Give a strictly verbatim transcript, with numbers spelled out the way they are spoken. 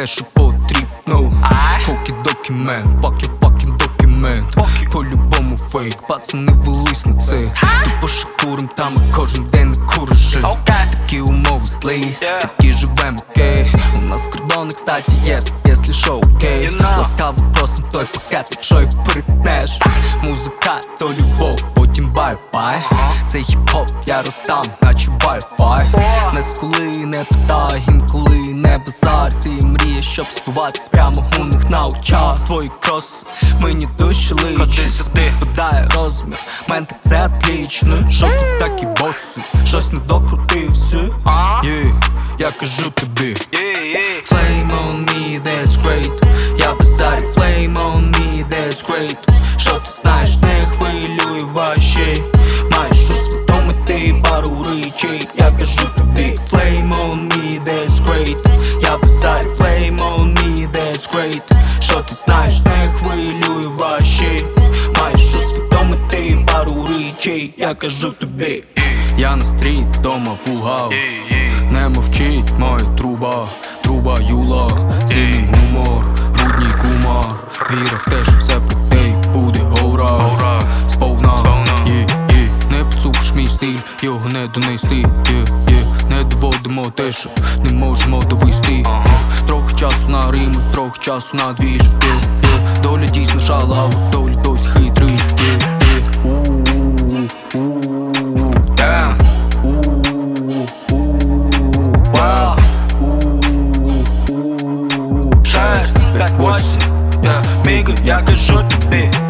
що потрібно. Поки документ, fuck your fucking документ. По-любому фейк, пацани велись на це. Тупо що курим, там і кожен день не курижи. Такі умови злі, такі живем, окей. У нас кордони, кстати, є, так якщо що, окей. Ласкаво просим той пакет, якщо їх перетнеш. Музика то любов, потім бай-бай. Цей хіп-хоп я розтам, наче Wi-Fi. Не скули, не питай, інколи не базар. Ти мрієш, щоб сховатись прямо у них на очах. Твої кроси мені душі личить, подає розмір, мен так це отлично. Що ти такі боси, щось не докрутився. Yeah, я кажу тобі Flame on me, that's great. Я базарю, flame on me, that's great. Що ти знаєш, не хвилюй ваші. Маєш усвідомити пару речей. Я кажу тобі Flame on me, that's great. Я базарю, flame on me, that's great. Що ти знаєш, не хвилюй ваші. Маєш усвідомити пару речей. Я кажу тобі. Я на стріт, дома full house. Не мовчить моя труба, труба Юла. Цінним гумор, рудній кумар. Віра в те, що все про те буде гора. Сповна, є, є. Не поцупиш мій стиль, його не донести, є, є. Не доводимо те, що не можемо довести. Трохи часу на рими, трохи часу на двіж, є, є. Доля дійсно шалава, доля досі хитрий, є, є. У-у-у-у, damn. Шесть, п'ять, восемь, я кажу тобі